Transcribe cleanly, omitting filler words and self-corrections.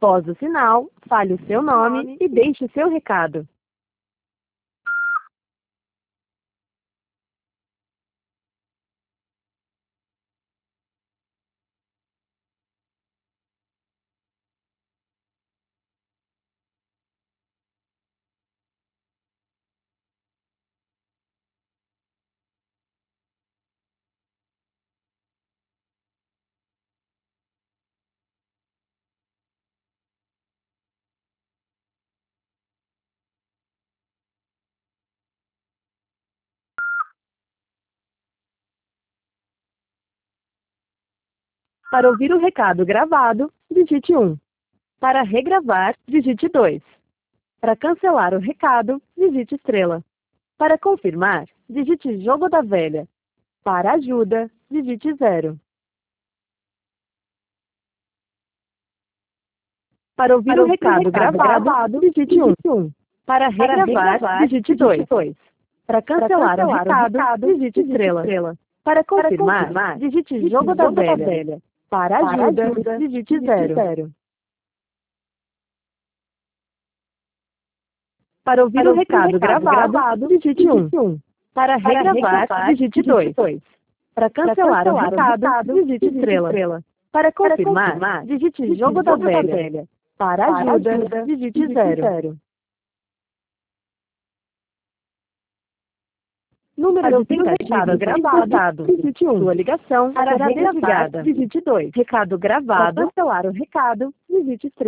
Após o sinal, fale o seu nome e deixe o seu recado. Para ouvir o recado gravado, digite 1. Para regravar, digite 2. Para cancelar o recado, digite estrela. Para confirmar, digite jogo da velha. Para ajuda, digite 0. Para ouvir o recado gravado, digite 1. Para regravar, digite 2. Para cancelar o recado, digite estrela. Para confirmar, digite jogo da velha. Para ajuda, digite 0. Para ouvir o recado gravado, digite 1. Para regravar, digite 2. Para cancelar o recado, digite estrela. Para confirmar, digite jogo da velha. Para ajuda, digite 0. Número de tentativas gravado, digite 1. Sua ligação será desligada, digite 2. Recado gravado, para cancelar o recado, digite 3.